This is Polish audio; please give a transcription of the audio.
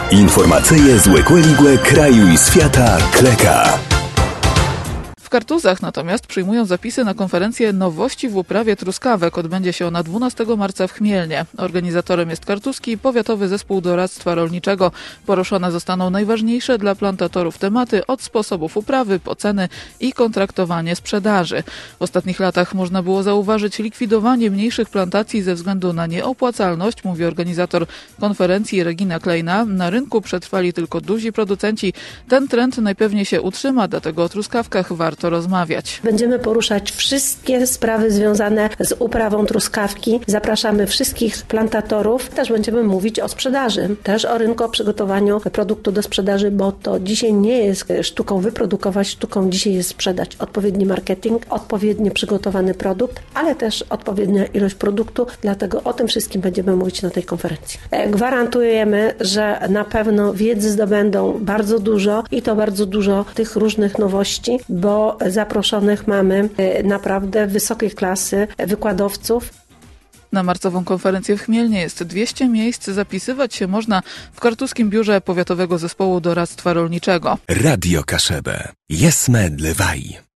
Informacyje z Łekłe kraju i świata Kleka. W Kartuzach natomiast przyjmują zapisy na konferencję Nowości w uprawie truskawek. Odbędzie się ona 12 marca w Chmielnie. Organizatorem jest Kartuzki Powiatowy Zespół Doradztwa Rolniczego. Poruszone zostaną najważniejsze dla plantatorów tematy od sposobów uprawy, po ceny i kontraktowanie sprzedaży. W ostatnich latach można było zauważyć likwidowanie mniejszych plantacji ze względu na nieopłacalność, mówi organizator konferencji Regina Klejna. Na rynku przetrwali tylko duzi producenci. Ten trend najpewniej się utrzyma, dlatego o truskawkach warto rozmawiać. Będziemy poruszać wszystkie sprawy związane z uprawą truskawki. Zapraszamy wszystkich plantatorów. Też będziemy mówić o sprzedaży, też o rynku, o przygotowaniu produktu do sprzedaży, bo to dzisiaj nie jest sztuką wyprodukować, sztuką dzisiaj jest sprzedać. Odpowiedni marketing, odpowiednio przygotowany produkt, ale też odpowiednia ilość produktu, dlatego o tym wszystkim będziemy mówić na tej konferencji. Gwarantujemy, że na pewno wiedzy zdobędą bardzo dużo i to bardzo dużo tych różnych nowości, bo zaproszonych mamy naprawdę wysokiej klasy wykładowców. Na marcową konferencję w Chmielnie jest 200 miejsc. Zapisywać się można w Kartuskim Biurze Powiatowego Zespołu Doradztwa Rolniczego. Radio Kaszebę. Jesme dlewaj.